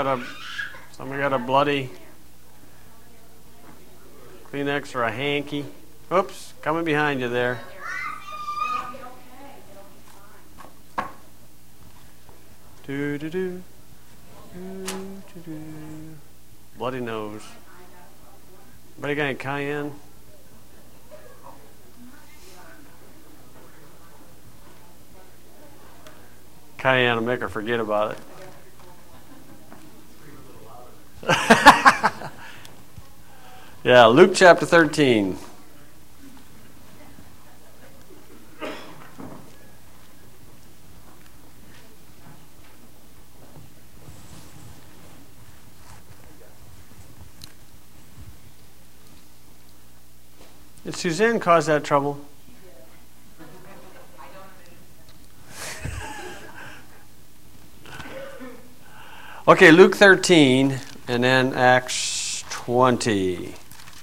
got a bloody Kleenex or a hanky? Oops, coming behind you there. Do do do. Bloody nose. Anybody got any cayenne? Cayenne will make her forget about it. Yeah, Luke chapter 13. Did Suzanne cause that trouble? Okay, Luke 13 and then Acts 20.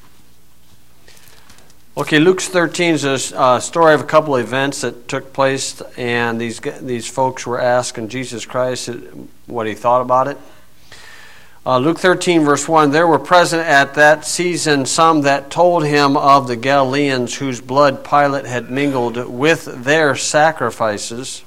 Okay, Luke 13 is a story of a couple of events that took place, and these folks were asking Jesus Christ what he thought about it. Luke 13, verse 1, there were present at that season some that told him of the Galileans whose blood Pilate had mingled with their sacrifices.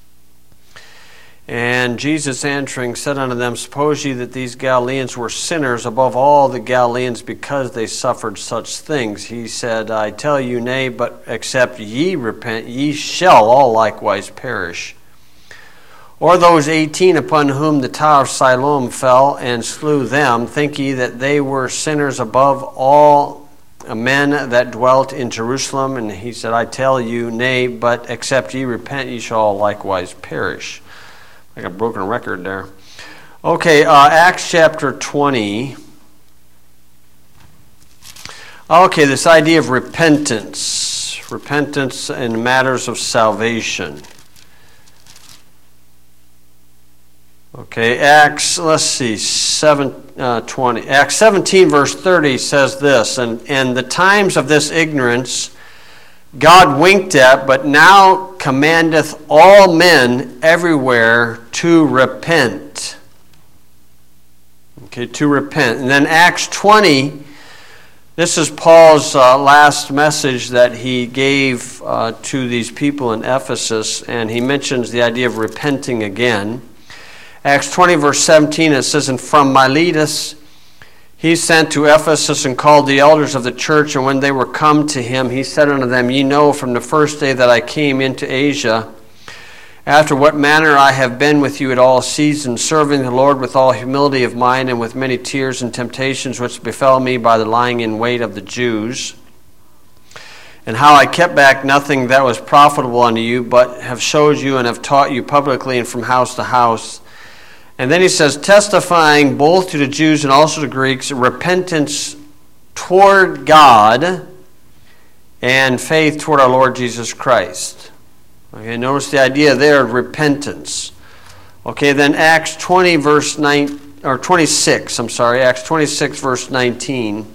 And Jesus answering said unto them, suppose ye that these Galileans were sinners above all the Galileans because they suffered such things? He said, I tell you, nay, but except ye repent, ye shall all likewise perish. Or those 18 upon whom the tower of Siloam fell and slew them, think ye that they were sinners above all men that dwelt in Jerusalem? And he said, I tell you, nay, but except ye repent, ye shall all likewise perish. Like a broken record there. Okay, Acts chapter 20. Okay, this idea of repentance. Repentance in matters of salvation. Okay, Acts, let's see, 20. Acts 17, verse 30 says this, and the times of this ignorance God winked at, but now commandeth all men everywhere to repent. Okay, to repent. And then Acts 20, this is Paul's last message that he gave to these people in Ephesus, and he mentions the idea of repenting again. Acts 20, verse 17, it says, and from Miletus he sent to Ephesus and called the elders of the church, and when they were come to him, he said unto them, ye know from the first day that I came into Asia, after what manner I have been with you at all seasons, serving the Lord with all humility of mind and with many tears and temptations which befell me by the lying in wait of the Jews, and how I kept back nothing that was profitable unto you, but have showed you and have taught you publicly and from house to house. And then he says, testifying both to the Jews and also to Greeks, repentance toward God and faith toward our Lord Jesus Christ. Okay, notice the idea there of repentance. Okay, then Acts 20 verse 9 or 26, Acts 26 verse 19.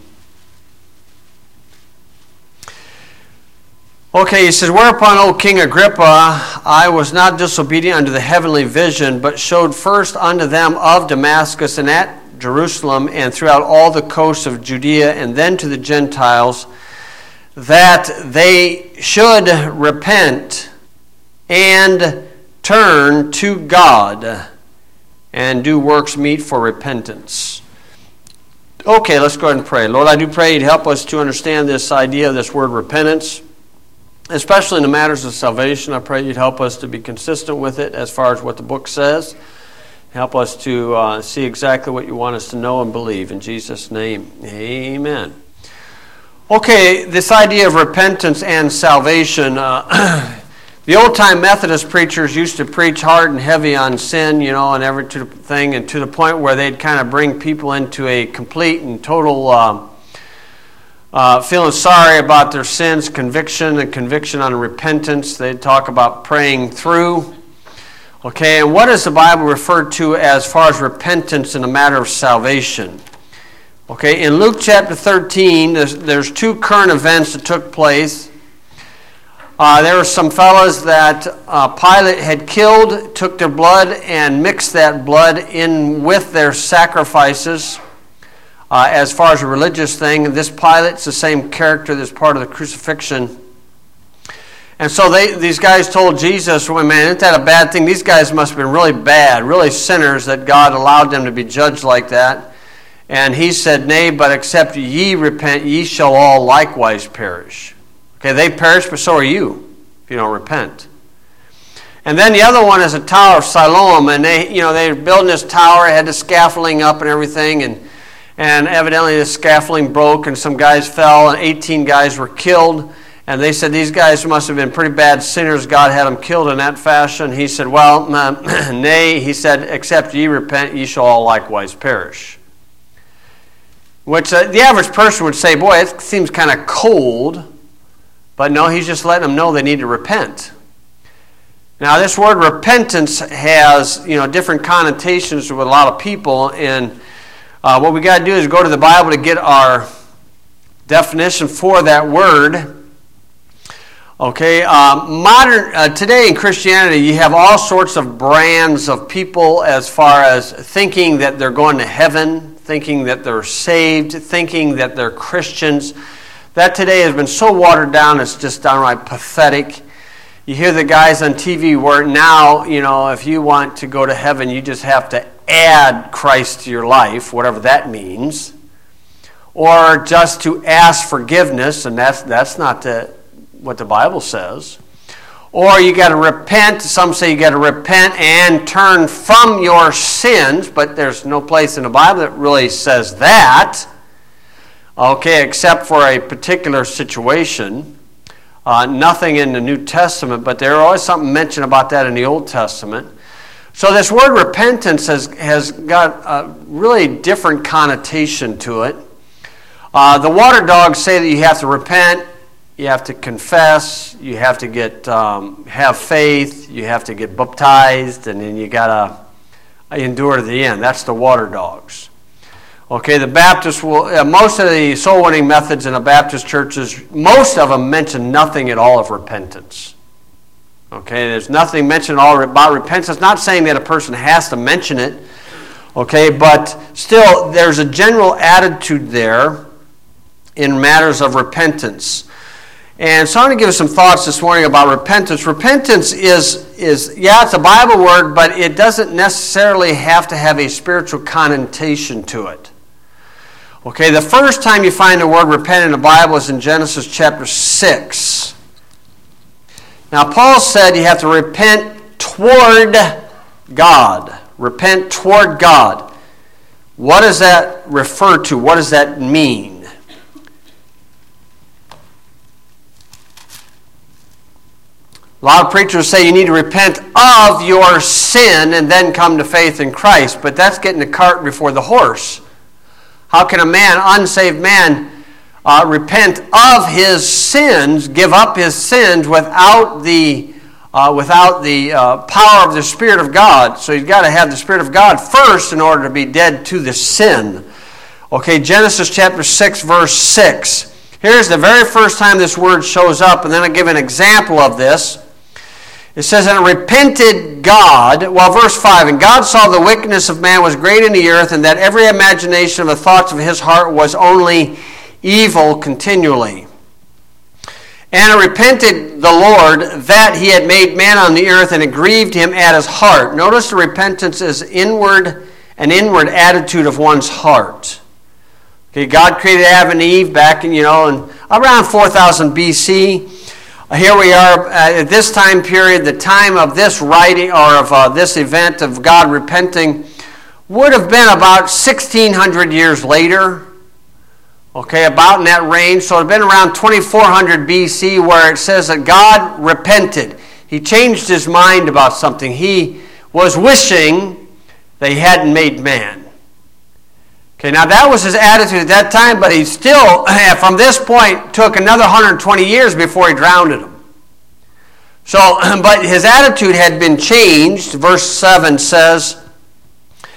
Okay, he says, whereupon, O King Agrippa, I was not disobedient unto the heavenly vision, but showed first unto them of Damascus and at Jerusalem and throughout all the coasts of Judea, and then to the Gentiles, that they should repent and turn to God and do works meet for repentance. Okay, let's go ahead and pray. Lord, I do pray you'd help us to understand this idea of this word repentance. Especially in the matters of salvation, I pray you'd help us to be consistent with it as far as what the book says. Help us to see exactly what you want us to know and believe. In Jesus' name, amen. Okay, this idea of repentance and salvation. The old-time Methodist preachers used to preach hard and heavy on sin, and everything, and to the point where they'd kind of bring people into a complete and total feeling sorry about their sins, conviction on repentance. They talk about praying through. Okay, and what does the Bible refer to as far as repentance in a matter of salvation? Okay, in Luke chapter 13, there's two current events that took place. There were some fellas that Pilate had killed, took their blood and mixed that blood in with their sacrifices as far as a religious thing. This Pilate's the same character that's part of the crucifixion. And so these guys told Jesus, well, man, isn't that a bad thing? These guys must have been really bad, really sinners, that God allowed them to be judged like that. And he said, nay, but except ye repent, ye shall all likewise perish. Okay, they perish, but so are you, if you don't repent. And then the other one is a Tower of Siloam, and they were building this tower, had the scaffolding up and everything, and evidently the scaffolding broke, and some guys fell, and 18 guys were killed. And they said these guys must have been pretty bad sinners. God had them killed in that fashion. He said, well, nay, he said, except ye repent, ye shall all likewise perish. Which the average person would say, boy, it seems kind of cold. But no, he's just letting them know they need to repent. Now, this word repentance has, different connotations with a lot of people. And what we got to do is go to the Bible to get our definition for that word. Okay, today in Christianity, you have all sorts of brands of people as far as thinking that they're going to heaven, thinking that they're saved, thinking that they're Christians. That today has been so watered down, it's just downright pathetic. You hear the guys on TV where now, if you want to go to heaven, you just have to add Christ to your life, whatever that means. Or just to ask forgiveness, and that's not what the Bible says. Or you got to repent. Some say you got to repent and turn from your sins, but there's no place in the Bible that really says that. Okay, except for a particular situation. Nothing in the New Testament, but there's always something mentioned about that in the Old Testament. So this word repentance has got a really different connotation to it. The water dogs say that you have to repent, you have to confess, you have to get have faith, you have to get baptized, and then you got to endure to the end. That's the water dogs. Okay, the Baptists will, most of the soul winning methods in the Baptist churches, most of them mention nothing at all of repentance. Okay, there's nothing mentioned at all about repentance. Not saying that a person has to mention it, okay, but still there's a general attitude there in matters of repentance. And so I'm going to give you some thoughts this morning about repentance. Repentance is it's a Bible word, but it doesn't necessarily have to have a spiritual connotation to it. Okay, the first time you find the word repent in the Bible is in Genesis chapter 6. Now, Paul said you have to repent toward God. Repent toward God. What does that refer to? What does that mean? A lot of preachers say you need to repent of your sin and then come to faith in Christ, but that's getting the cart before the horse. How can a unsaved man, repent of his sins, give up his sins without the power of the Spirit of God? So you've got to have the Spirit of God first in order to be dead to the sin. Okay, Genesis chapter 6, verse 6. Here's the very first time this word shows up, and then I'll give an example of this. It says, and repented God, verse 5, and God saw the wickedness of man was great in the earth, and that every imagination of the thoughts of his heart was only evil continually. And it repented the Lord that he had made man on the earth, and it grieved him at his heart. Notice the repentance is an inward attitude of one's heart. Okay, God created Adam and Eve back in around 4000 BC. Here we are at this time period. The time of this writing or of this event of God repenting would have been about 1600 years later. Okay, about in that range. So it had been around 2400 BC where it says that God repented. He changed his mind about something. He was wishing they hadn't made man. Okay, now that was his attitude at that time, but he still, from this point, took another 120 years before he drowned him. So, but his attitude had been changed. Verse 7 says,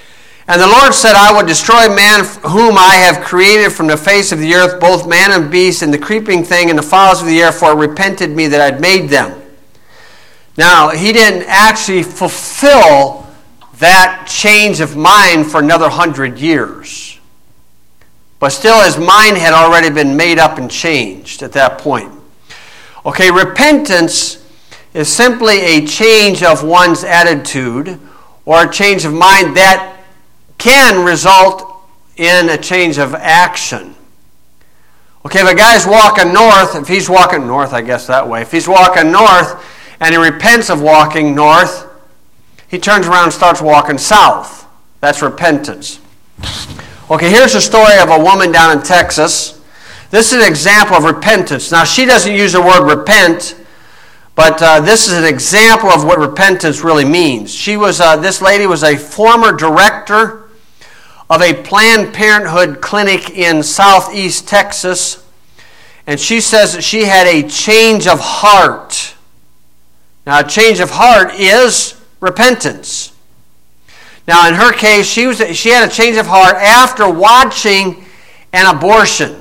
And the Lord said, I would destroy man whom I have created from the face of the earth, both man and beast, and the creeping thing, and the fowls of the air, for it repented me that I'd made them. Now, he didn't actually fulfill that change of mind for another 100 years. But still, his mind had already been made up and changed at that point. Okay, repentance is simply a change of one's attitude or a change of mind that can result in a change of action. Okay, if a guy's walking north, if he's walking north, I guess that way, if he's walking north and he repents of walking north, he turns around and starts walking south. That's repentance. Okay, here's a story of a woman down in Texas. This is an example of repentance. Now, she doesn't use the word repent, but this is an example of what repentance really means. This lady was a former director of a Planned Parenthood clinic in southeast Texas, and she says that she had a change of heart. Now, a change of heart is repentance. Now, in her case, she had a change of heart after watching an abortion.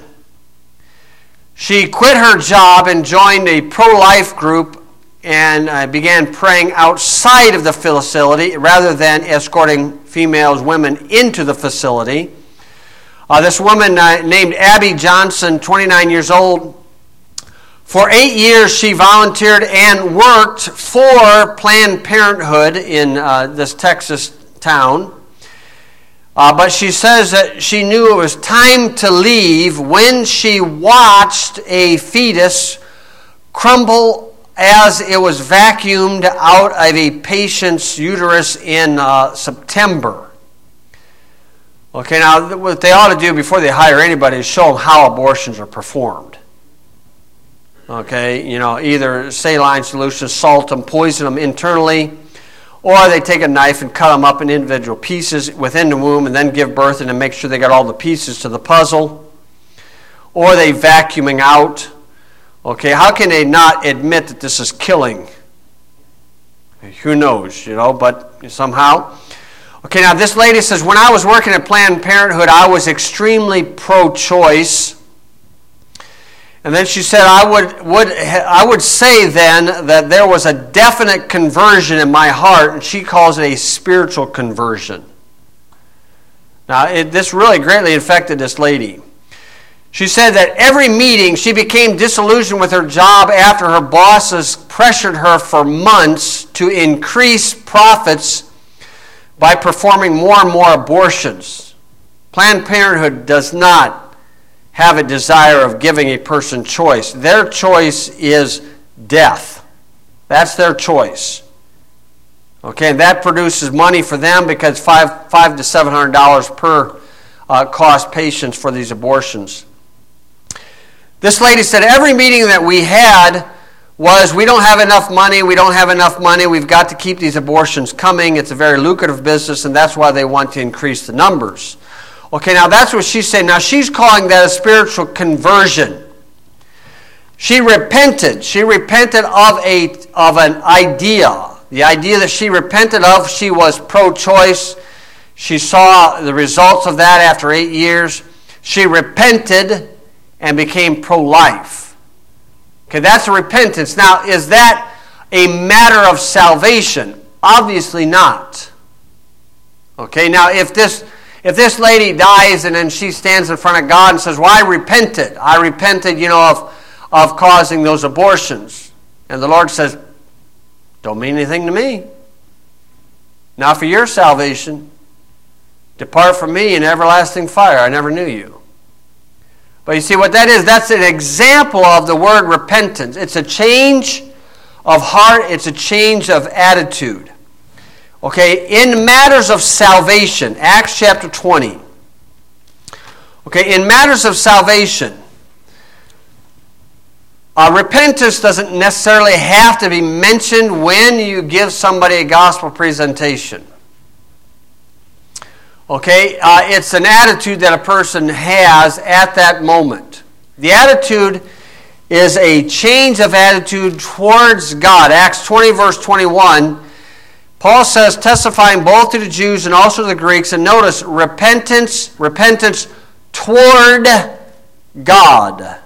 She quit her job and joined a pro-life group and began praying outside of the facility rather than escorting women into the facility. This woman named Abby Johnson, 29 years old, for 8 years she volunteered and worked for Planned Parenthood in this Texas town. But she says that she knew it was time to leave when she watched a fetus crumble as it was vacuumed out of a patient's uterus in September. Okay, now what they ought to do before they hire anybody is show them how abortions are performed. Okay, either saline solution, salt them, poison them internally, or they take a knife and cut them up in individual pieces within the womb and then give birth and then make sure they got all the pieces to the puzzle. Or they vacuuming out. Okay, how can they not admit that this is killing? Who knows, but somehow. Okay, now this lady says, when I was working at Planned Parenthood, I was extremely pro-choice. And then she said, I would say then that there was a definite conversion in my heart, and she calls it a spiritual conversion. Now, this really greatly affected this lady. She said that every meeting she became disillusioned with her job after her bosses pressured her for months to increase profits by performing more and more abortions. Planned Parenthood does not have a desire of giving a person choice. Their choice is death. That's their choice. Okay, and that produces money for them because $500 to $700 per cost patients for these abortions. This lady said every meeting that we had was, we don't have enough money, we've got to keep these abortions coming, it's a very lucrative business, and that's why they want to increase the numbers. Okay, now that's what she's saying. Now she's calling that a spiritual conversion. She repented. She repented of an idea. The idea that she repented of, she was pro-choice. She saw the results of that after 8 years. She repented and became pro-life. Okay, that's a repentance. Now, is that a matter of salvation? Obviously not. Okay, now if this lady dies and then she stands in front of God and says, well, I repented, of causing those abortions. And the Lord says, don't mean anything to me. Not for your salvation. Depart from me in everlasting fire. I never knew you. But you see what that is? That's an example of the word repentance. It's a change of heart. It's a change of attitude. Okay, in matters of salvation, Acts chapter 20. Okay, in matters of salvation, repentance doesn't necessarily have to be mentioned when you give somebody a gospel presentation. Okay, it's an attitude that a person has at that moment. The attitude is a change of attitude towards God. Acts 20 verse 21, Paul says, testifying both to the Jews and also to the Greeks, and notice, repentance toward God.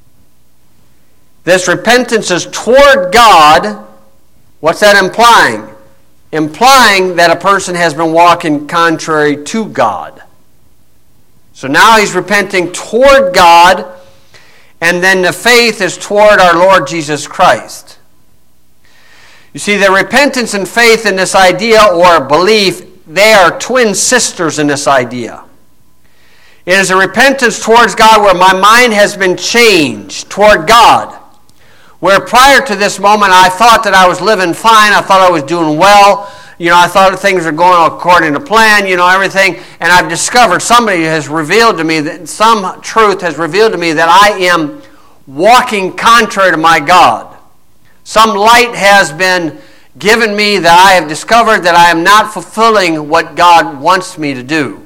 This repentance is toward God. What's that implying? Implying that a person has been walking contrary to God. So now he's repenting toward God, and then the faith is toward our Lord Jesus Christ. You see, the repentance and faith in this idea or belief, they are twin sisters in this idea. It is a repentance towards God where my mind has been changed toward God. Where prior to this moment I thought that I was living fine, I thought I was doing well, I thought things were going according to plan, everything, and I've discovered, somebody has revealed to me, that some truth has revealed to me that I am walking contrary to my God. Some light has been given me that I have discovered that I am not fulfilling what God wants me to do.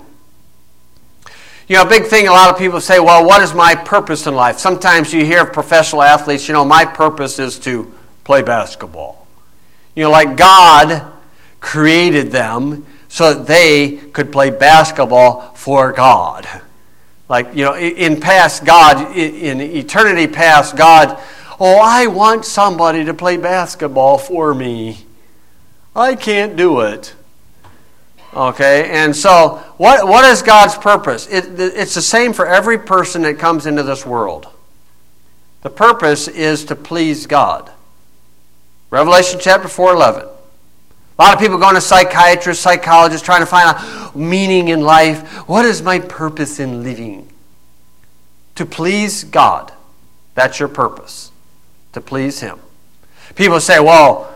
A big thing, a lot of people say, well, what is my purpose in life? Sometimes you hear of professional athletes, my purpose is to play basketball. Like God created them so that they could play basketball for God. Like, in past God, in eternity past, God, I want somebody to play basketball for me. I can't do it. Okay, and so what is God's purpose? It's the same for every person that comes into this world. The purpose is to please God. Revelation chapter 4:11. A lot of people going to psychiatrists, psychologists, trying to find out meaning in life. What is my purpose in living? To please God. That's your purpose. To please Him. People say, well,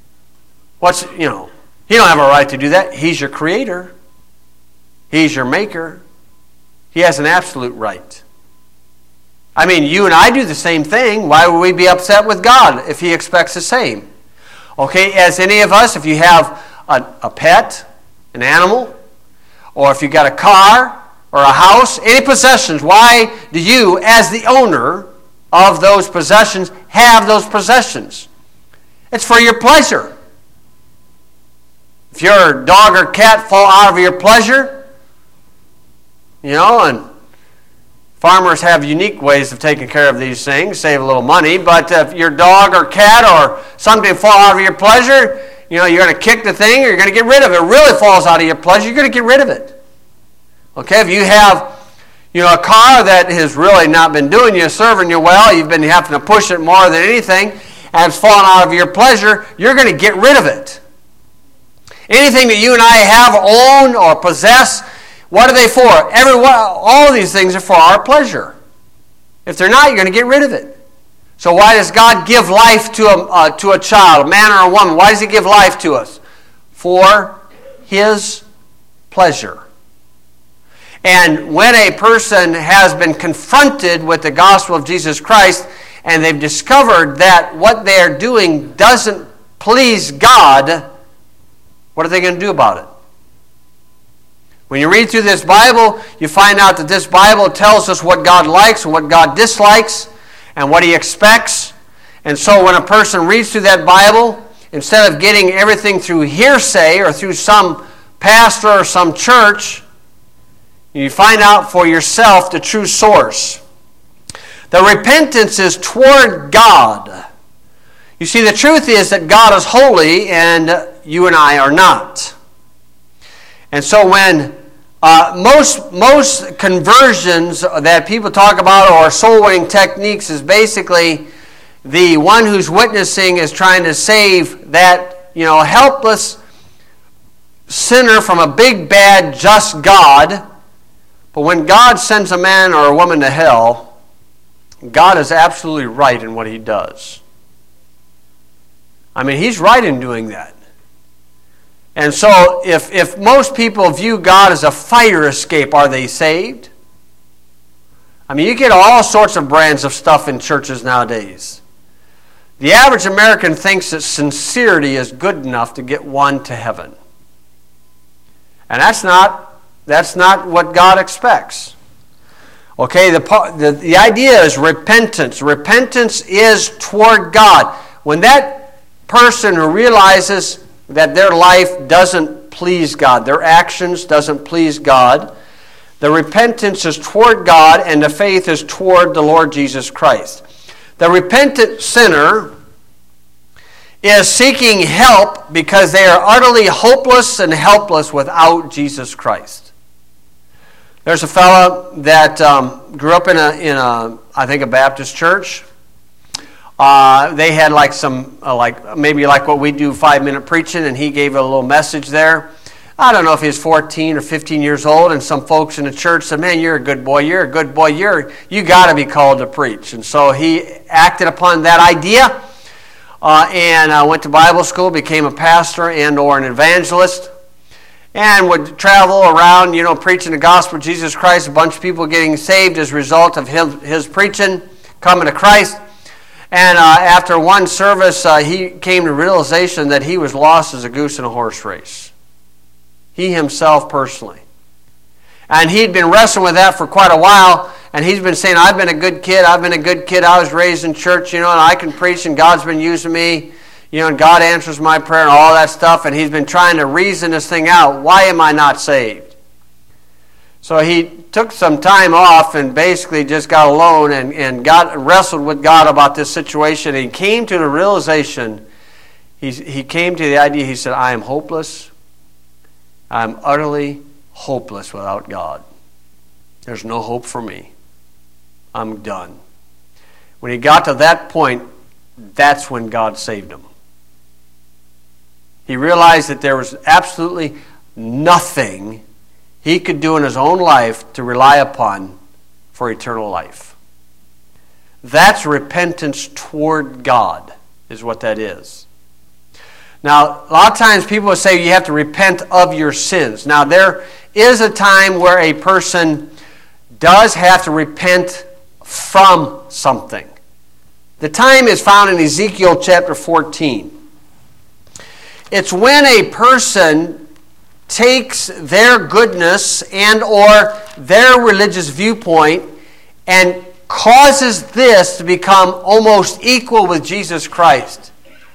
He don't have a right to do that. He's your creator. He's your maker. He has an absolute right. I mean, you and I do the same thing. Why would we be upset with God if He expects the same? Okay, as any of us, if you have a pet, an animal, or if you got a car or a house, any possessions, why do you, as the owner of those possessions, have those possessions? It's for your pleasure. If your dog or cat fall out of your pleasure, and farmers have unique ways of taking care of these things, save a little money, but if your dog or cat or something fall out of your pleasure, you're going to kick the thing or you're going to get rid of it. It really falls out of your pleasure, you're going to get rid of it. Okay, if you have a car that has really not been doing you, serving you well, you've been having to push it more than anything, and it's fallen out of your pleasure, you're going to get rid of it. Anything that you and I have, own, or possess, what are they for? All of these things are for our pleasure. If they're not, you're going to get rid of it. So why does God give life to a child, a man or a woman? Why does He give life to us? For His pleasure. And when a person has been confronted with the gospel of Jesus Christ, and they've discovered that what they're doing doesn't please God, what are they going to do about it? When you read through this Bible, you find out that this Bible tells us what God likes and what God dislikes and what He expects. And so when a person reads through that Bible, instead of getting everything through hearsay or through some pastor or some church, you find out for yourself the true source. The repentance is toward God. You see, the truth is that God is holy and you and I are not. And so when most conversions that people talk about or soul winning techniques is basically the one who's witnessing is trying to save that helpless sinner from a big bad just God. But when God sends a man or a woman to hell, God is absolutely right in what He does. I mean, He's right in doing that. And so if most people view God as a fire escape, are they saved? I mean, you get all sorts of brands of stuff in churches nowadays. The average American thinks that sincerity is good enough to get one to heaven. And that's not what God expects. Okay, the idea is repentance. Repentance is toward God. When that person who realizes that their life doesn't please God. Their actions doesn't please God. The repentance is toward God, and the faith is toward the Lord Jesus Christ. The repentant sinner is seeking help because they are utterly hopeless and helpless without Jesus Christ. There's a fellow that grew up in I think a Baptist church. They had like some maybe like what we do, 5-minute preaching, and he gave a little message there. I don't know if he was 14 or 15 years old, and some folks in the church said, "Man, you're a good boy. You're a good boy. You got to be called to preach." And so he acted upon that idea, and went to Bible school, became a pastor and/or an evangelist, and would travel around, preaching the gospel of Jesus Christ. A bunch of people getting saved as a result of his preaching, coming to Christ. And after one service, he came to realization that he was lost as a goose in a horse race. He himself personally. And he'd been wrestling with that for quite a while, and he's been saying, I've been a good kid, I was raised in church, and I can preach, and God's been using me, and God answers my prayer and all that stuff, and he's been trying to reason this thing out. Why am I not saved? So he took some time off and basically just got alone and wrestled with God about this situation. And he came to the realization, he came to the idea, he said, I am hopeless. I'm utterly hopeless without God. There's no hope for me. I'm done. When he got to that point, that's when God saved him. He realized that there was absolutely nothing he could do in his own life to rely upon for eternal life. That's repentance toward God, is what that is. Now, a lot of times people will say you have to repent of your sins. Now, there is a time where a person does have to repent from something. The time is found in Ezekiel chapter 14. It's when a person takes their goodness and or their religious viewpoint and causes this to become almost equal with Jesus Christ.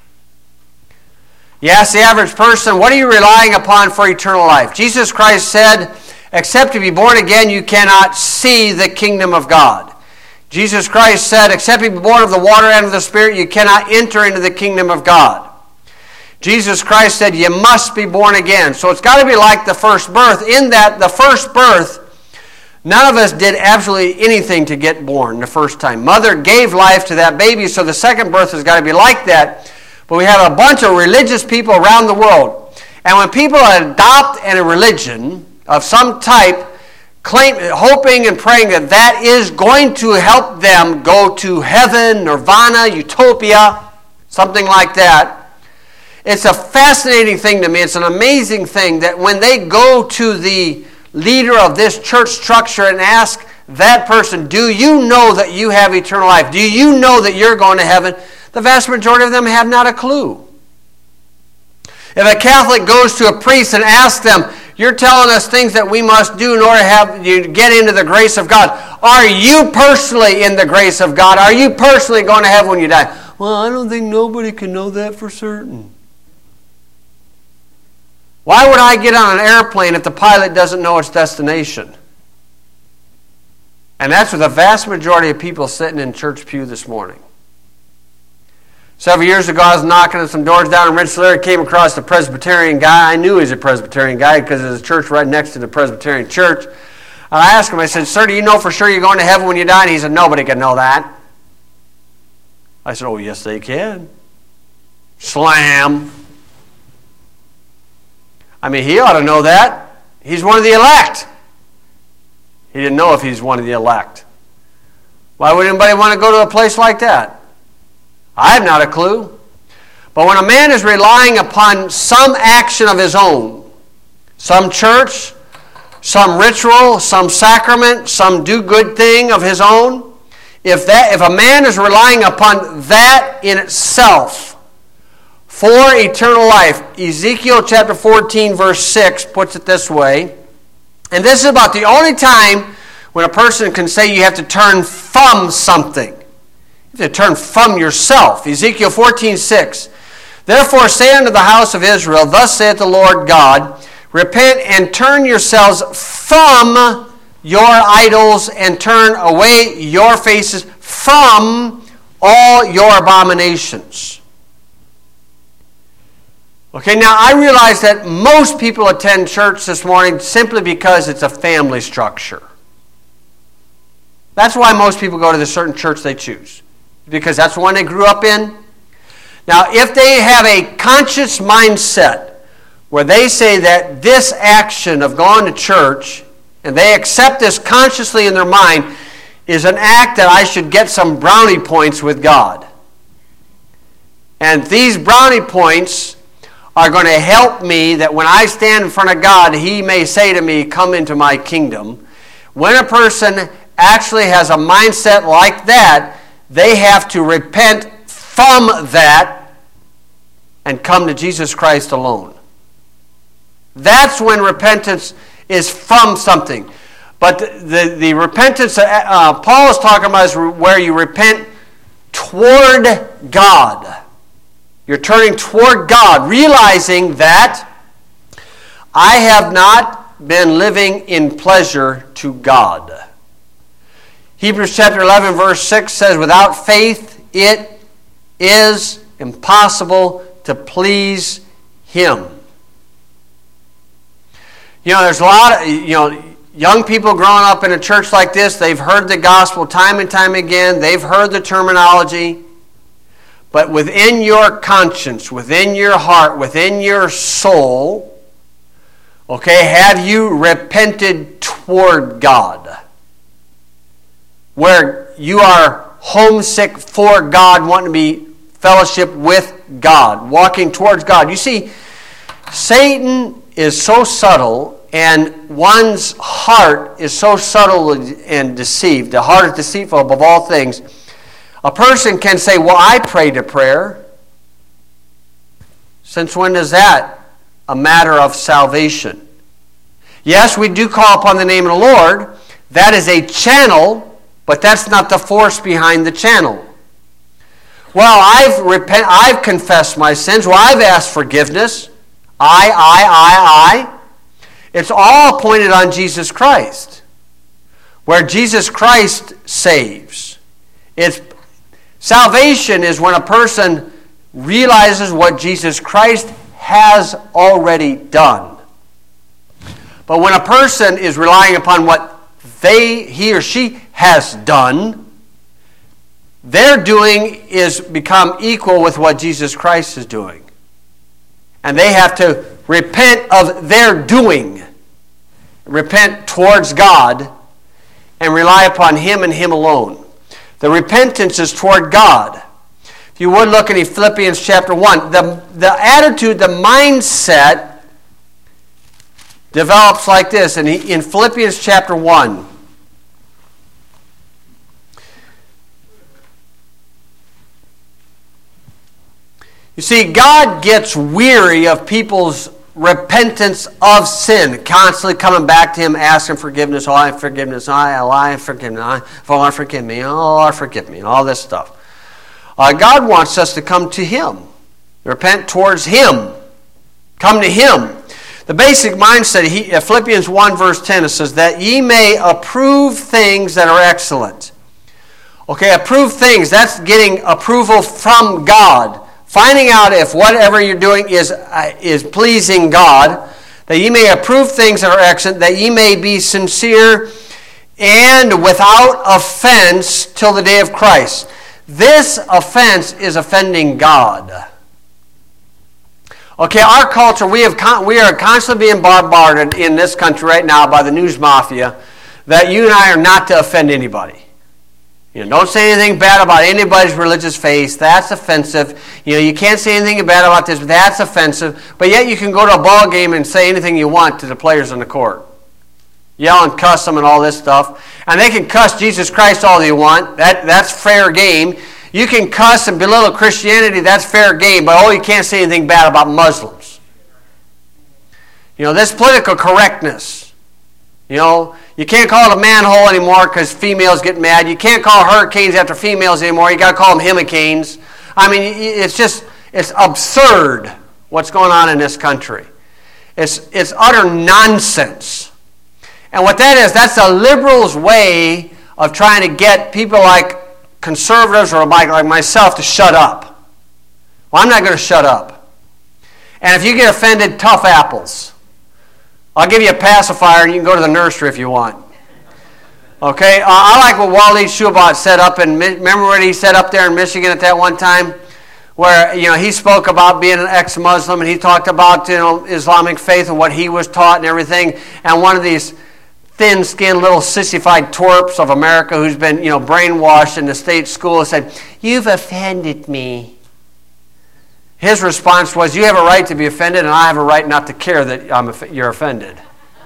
You ask the average person, what are you relying upon for eternal life? Jesus Christ said, except to be born again, you cannot see the kingdom of God. Jesus Christ said, except to be born of the water and of the Spirit, you cannot enter into the kingdom of God. Jesus Christ said, you must be born again. So it's got to be like the first birth, in that the first birth, none of us did absolutely anything to get born the first time. Mother gave life to that baby, so the second birth has got to be like that. But we have a bunch of religious people around the world. And when people adopt a religion of some type, hoping and praying that that is going to help them go to heaven, nirvana, utopia, something like that, it's a fascinating thing to me. It's an amazing thing that when they go to the leader of this church structure and ask that person, do you know that you have eternal life? Do you know that you're going to heaven? The vast majority of them have not a clue. If a Catholic goes to a priest and asks them, you're telling us things that we must do in order to have you get into the grace of God. Are you personally in the grace of God? Are you personally going to heaven when you die? Well, I don't think nobody can know that for certain. Why would I get on an airplane if the pilot doesn't know its destination? And that's what the vast majority of people sitting in church pew this morning. Several years ago, I was knocking on some doors down in Rensselaer, came across a Presbyterian guy. I knew he was a Presbyterian guy because there's a church right next to the Presbyterian church. And I asked him, I said, sir, do you know for sure you're going to heaven when you die? And he said, nobody can know that. I said, oh, yes, they can. Slam. I mean, he ought to know that. He's one of the elect. He didn't know if he's one of the elect. Why would anybody want to go to a place like that? I have not a clue. But when a man is relying upon some action of his own, some church, some ritual, some sacrament, some do-good thing of his own, if a man is relying upon that in itself for eternal life, Ezekiel chapter 14, verse 6 puts it this way, and this is about the only time when a person can say you have to turn from something. You have to turn from yourself. Ezekiel 14:6. Therefore say unto the house of Israel, Thus saith the Lord God, Repent and turn yourselves from your idols, and turn away your faces from all your abominations. Okay, now I realize that most people attend church this morning simply because it's a family structure. That's why most people go to the certain church they choose, because that's the one they grew up in. Now, if they have a conscious mindset where they say that this action of going to church, and they accept this consciously in their mind, is an act that I should get some brownie points with God. And these brownie points are going to help me that when I stand in front of God, He may say to me, Come into my kingdom. When a person actually has a mindset like that, they have to repent from that and come to Jesus Christ alone. That's when repentance is from something. But the repentance Paul is talking about is where you repent toward God. You're turning toward God, realizing that I have not been living in pleasure to God. Hebrews chapter 11 verse 6 says, Without faith it is impossible to please Him. There's a lot of, young people growing up in a church like this, they've heard the gospel time and time again. They've heard the terminology. But within your conscience, within your heart, within your soul, have you repented toward God? Where you are homesick for God, wanting to be fellowship with God, walking towards God. You see, Satan is so subtle, and one's heart is so subtle and deceived. The heart is deceitful above all things. A person can say, well, I prayed a prayer. Since when is that a matter of salvation? Yes, we do call upon the name of the Lord. That is a channel, but that's not the force behind the channel. Well, I've confessed my sins. Well, I've asked forgiveness. I. It's all pointed on Jesus Christ. Where Jesus Christ saves. Salvation is when a person realizes what Jesus Christ has already done. But when a person is relying upon what he or she has done, their doing is become equal with what Jesus Christ is doing. And they have to repent of their doing. Repent towards God and rely upon Him and Him alone. The repentance is toward God. If you would look in Philippians chapter 1, the attitude, the mindset develops like this. And in Philippians chapter 1, you see, God gets weary of people's repentance of sin, constantly coming back to Him, asking forgiveness. Oh, I have forgiveness. I have forgiveness. Oh, Lord, forgive me. Oh, Lord, forgive me. And all this stuff. God wants us to come to Him. Repent towards Him. Come to Him. The basic mindset, Philippians 1 verse 10, it says, that ye may approve things that are excellent. Approve things. That's getting approval from God. Finding out if whatever you're doing is pleasing God, that ye may approve things that are excellent, that ye may be sincere and without offense till the day of Christ. This offense is offending God. Our culture, we are constantly being bombarded in this country right now by the news mafia that you and I are not to offend anybody. Don't say anything bad about anybody's religious faith. That's offensive. You can't say anything bad about this. That's offensive. But yet you can go to a ball game and say anything you want to the players on the court. Yell and cuss them and all this stuff. And they can cuss Jesus Christ all they want. That's fair game. You can cuss and belittle Christianity. That's fair game. But you can't say anything bad about Muslims. This political correctness. You can't call it a manhole anymore because females get mad. You can't call hurricanes after females anymore. You got to call them hurricanes. It's It's absurd what's going on in this country. It's utter nonsense. And what that is, that's the liberals' way of trying to get people like conservatives or like myself to shut up. Well, I'm not going to shut up. And if you get offended, tough apples. I'll give you a pacifier and you can go to the nursery if you want. Okay? I like what Wally Schubert set up. Remember what he said up there in Michigan at that one time? Where, he spoke about being an ex-Muslim and he talked about, Islamic faith and what he was taught and everything. And one of these thin-skinned little sissified twerps of America who's been, brainwashed in the state school said, "You've offended me." His response was, "You have a right to be offended and I have a right not to care that you're offended."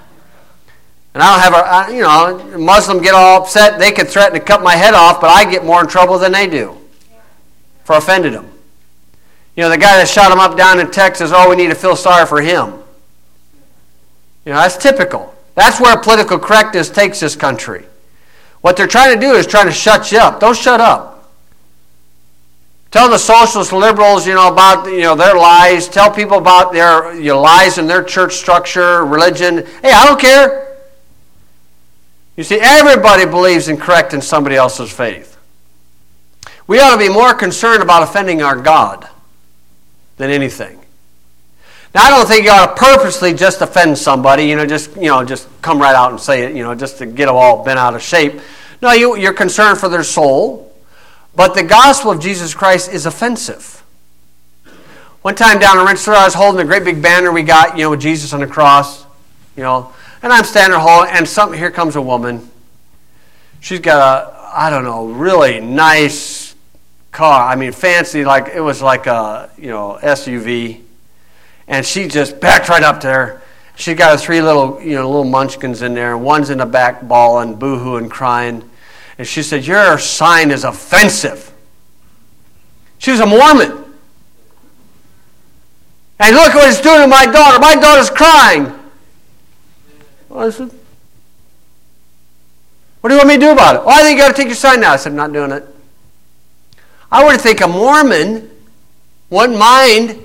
And I don't have a Muslim get all upset. They could threaten to cut my head off, but I get more in trouble than they do for offending them. The guy that shot him up down in Texas, we need to feel sorry for him. That's typical. That's where political correctness takes this country. What they're trying to do is trying to shut you up. Don't shut up. Tell the socialist liberals, about their lies. Tell people about their lies in their church structure, religion. Hey, I don't care. You see, everybody believes in correcting somebody else's faith. We ought to be more concerned about offending our God than anything. Now, I don't think you ought to purposely just offend somebody, just come right out and say it, just to get them all bent out of shape. No, you're concerned for their soul, but the gospel of Jesus Christ is offensive. One time down in Rensselaer, I was holding a great big banner we got, with Jesus on the cross, and I'm standing there holding, and here comes a woman. She's got a, really nice car. Fancy, like it was like a, SUV. And she just backed right up there. She got her 3 little munchkins in there. And one's in the back bawling, boo-hooing, crying. And she said, "Your sign is offensive." She was a Mormon. And look what it's doing to my daughter. My daughter's crying. Well, I said, "What do you want me to do about it?" "I think you got to take your sign down." I said, "I'm not doing it." I would think a Mormon wouldn't mind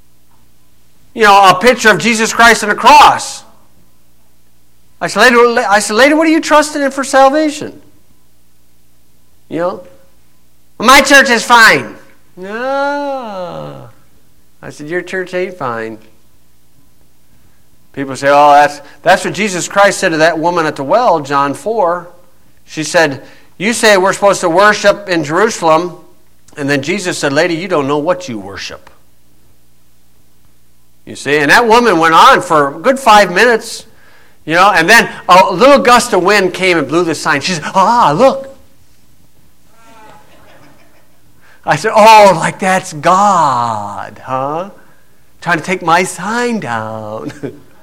a picture of Jesus Christ on a cross. I said, lady, what are you trusting in for salvation? Well, my church is fine. No. I said, your church ain't fine. People say, that's what Jesus Christ said to that woman at the well, John 4. She said, "You say we're supposed to worship in Jerusalem." And then Jesus said, "Lady, you don't know what you worship." You see, and that woman went on for a good 5 minutes, and then a little gust of wind came and blew the sign. She said, "Look." I said, like that's God, huh? Trying to take my sign down.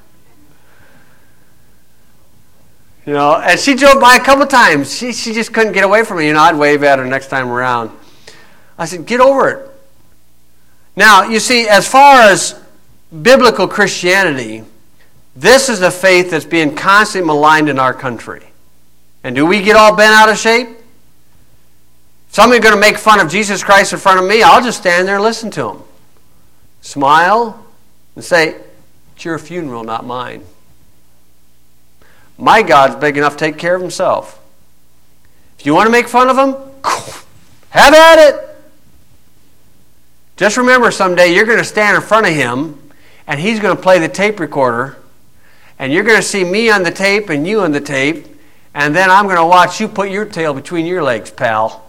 And she drove by a couple of times. She just couldn't get away from me. I'd wave at her next time around. I said, "Get over it." Now, you see, as far as biblical Christianity, this is a faith that's being constantly maligned in our country. And do we get all bent out of shape? Somebody's going to make fun of Jesus Christ in front of me, I'll just stand there and listen to him. Smile and say, "It's your funeral, not mine. My God's big enough to take care of himself. If you want to make fun of him, have at it. Just remember someday you're going to stand in front of him and he's going to play the tape recorder, and you're going to see me on the tape and you on the tape, and then I'm going to watch you put your tail between your legs, pal."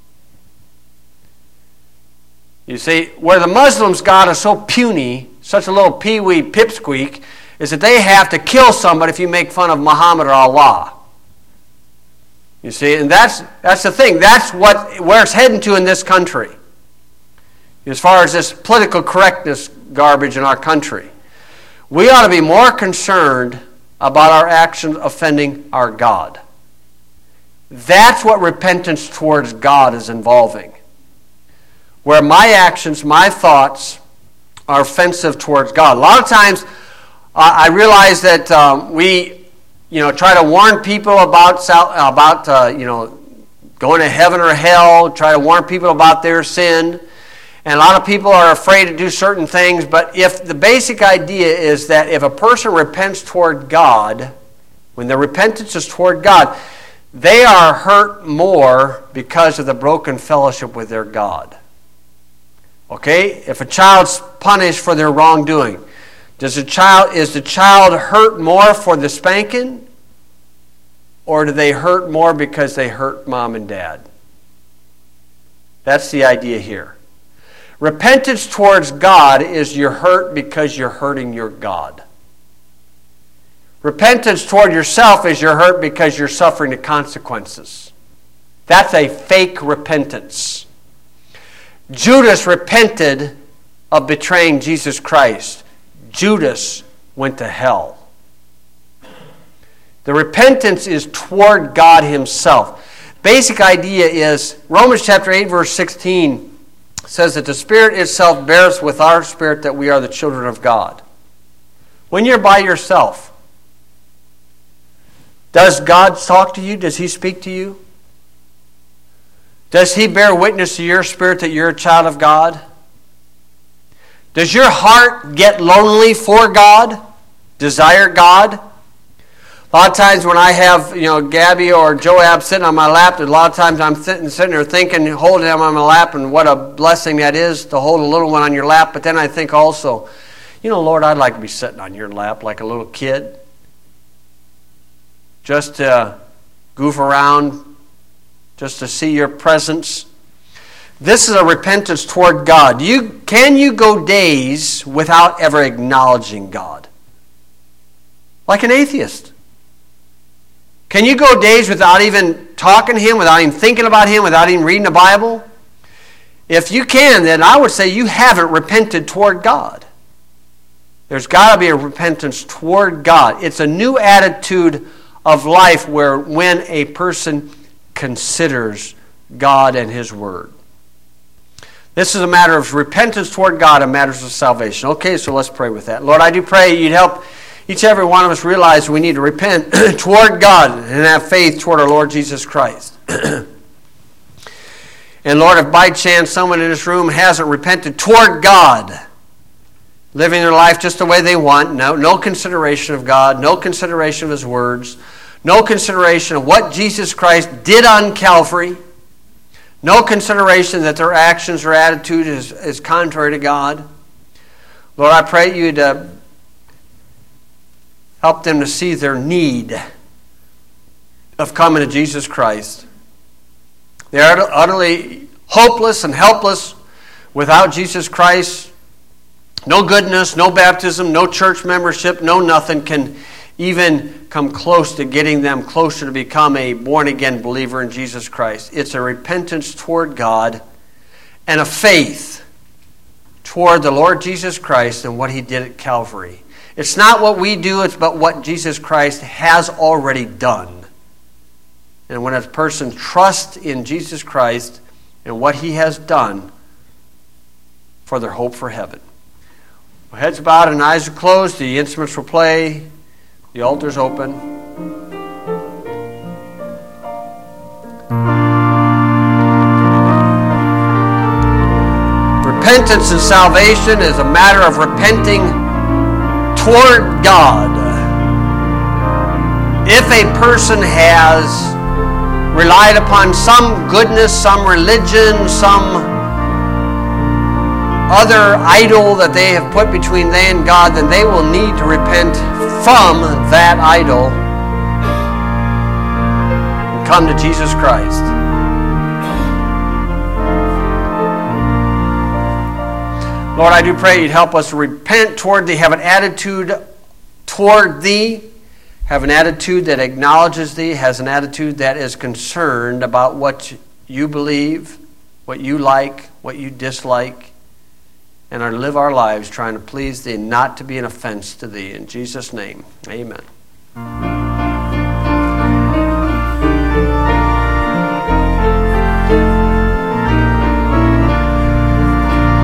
You see, where the Muslims' God is so puny, such a little pee-wee pipsqueak, is that they have to kill somebody if you make fun of Muhammad or Allah. You see, and that's the thing. That's where it's heading to in this country, as far as this political correctness garbage in our country. We ought to be more concerned about our actions offending our God. That's what repentance towards God is involving. Where my actions, my thoughts are offensive towards God. A lot of times I realize that we try to warn people about going to heaven or hell, try to warn people about their sin. And a lot of people are afraid to do certain things, but if the basic idea is that if a person repents toward God, when their repentance is toward God, they are hurt more because of the broken fellowship with their God. Okay? If a child's punished for their wrongdoing, is the child hurt more for the spanking, or do they hurt more because they hurt mom and dad? That's the idea here. Repentance towards God is you're hurt because you're hurting your God. Repentance toward yourself is you're hurt because you're suffering the consequences. That's a fake repentance. Judas repented of betraying Jesus Christ. Judas went to hell. The repentance is toward God himself. Basic idea is Romans chapter 8 verse 16 says that the Spirit itself bears with our spirit that we are the children of God. When you're by yourself, does God talk to you? Does He speak to you? Does He bear witness to your spirit that you're a child of God? Does your heart get lonely for God? Desire God? A lot of times when I have, Gabby or Joab sitting on my lap, a lot of times I'm sitting there thinking, holding them on my lap, and what a blessing that is to hold a little one on your lap. But then I think also, Lord, I'd like to be sitting on your lap like a little kid. Just to goof around, just to see your presence. This is a repentance toward God. Can you go days without ever acknowledging God? Like an atheist. Can you go days without even talking to Him, without even thinking about Him, without even reading the Bible? If you can, then I would say you haven't repented toward God. There's got to be a repentance toward God. It's a new attitude of life when a person considers God and His Word. This is a matter of repentance toward God and matters of salvation. Okay, so let's pray with that. Lord, I do pray You'd help each and every one of us realize we need to repent toward God and have faith toward our Lord Jesus Christ. And Lord, if by chance someone in this room hasn't repented toward God, living their life just the way they want, no consideration of God, no consideration of His words, no consideration of what Jesus Christ did on Calvary, no consideration that their actions or attitude is contrary to God. Lord, I pray You'd help them to see their need of coming to Jesus Christ. They are utterly hopeless and helpless without Jesus Christ. No goodness, no baptism, no church membership, no nothing can even come close to getting them closer to become a born-again believer in Jesus Christ. It's a repentance toward God and a faith toward the Lord Jesus Christ and what He did at Calvary. It's not what we do, it's but what Jesus Christ has already done. And when a person trusts in Jesus Christ and what He has done for their hope for heaven. Heads bowed and eyes are closed. The instruments will play. The altar's open. Repentance and salvation is a matter of repenting toward God. If a person has relied upon some goodness, some religion, some other idol that they have put between they and God, then they will need to repent from that idol and come to Jesus Christ. Lord, I do pray You'd help us repent toward Thee, have an attitude toward Thee, have an attitude that acknowledges Thee, has an attitude that is concerned about what You believe, what You like, what You dislike, and live our lives trying to please Thee, not to be an offense to Thee. In Jesus' name, amen.